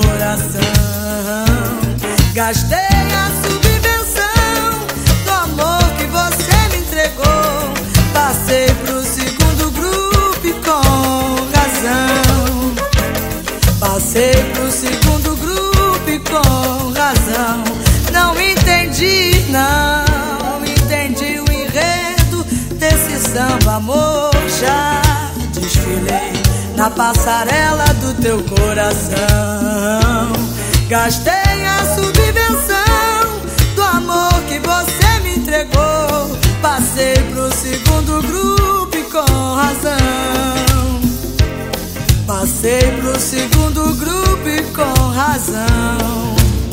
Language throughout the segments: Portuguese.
coração. Gastei a subvenção do amor que você me entregou. Passei pro segundo grupo e com razão. Passei pro segundo grupo e com razão. Não entendi, não entendi o enredo desse samba, amor. Já desfilei na passarela do teu coração. Gastei a subvenção do amor que você me entregou. Passei pro segundo grupo e com razão. Passei pro segundo grupo e com razão.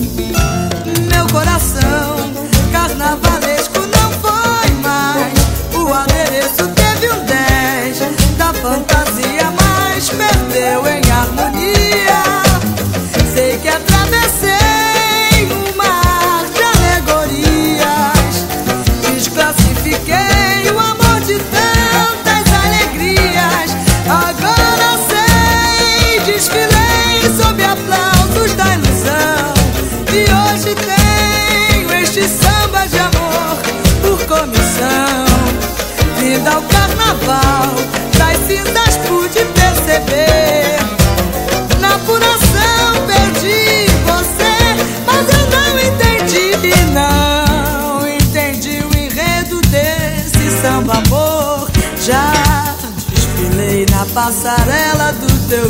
Meu coração carnavalesco não foi mais. O adereço teve um 10 da fantasia, mas perdeu em harmonia. Sei que atravessei um mar de alegorias. Desclassifiquei o amor de tantas alegrias. Agora sei, desfilei sob aplausos da ilusão. E hoje tenho este samba de amor por comissão. Vindo ao carnaval, das cinzas pude perceber. Na apuração perdi você, mas eu não entendi. Não entendi o enredo desse samba, amor. Já desfilei na passarela do teu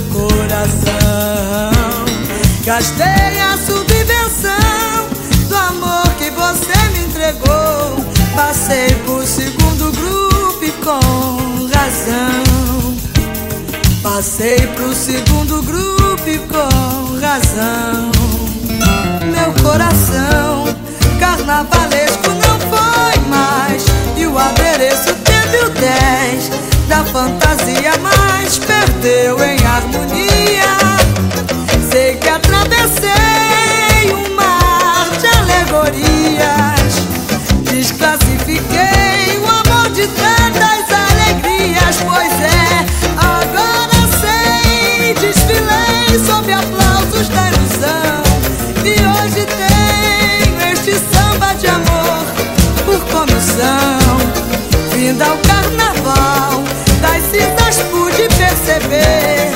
coração. Gastei a subvenção do amor que você me entregou. Passei por segundo grupo e com razão. Passei pro segundo grupo e com razão. Meu coração carnavalesco não foi mais. E o adereço teve o 10 da fantasia, mas perdeu em harmonia. Sei que atravessei um mar de alegorias. Desclassifiquei o amor de tantas alegrias. Pois é, agora sei, desfilei sob aplausos da ilusão. E hoje tenho este samba de amor por comissão. Vindo ao carnaval, das cinzas pude perceber.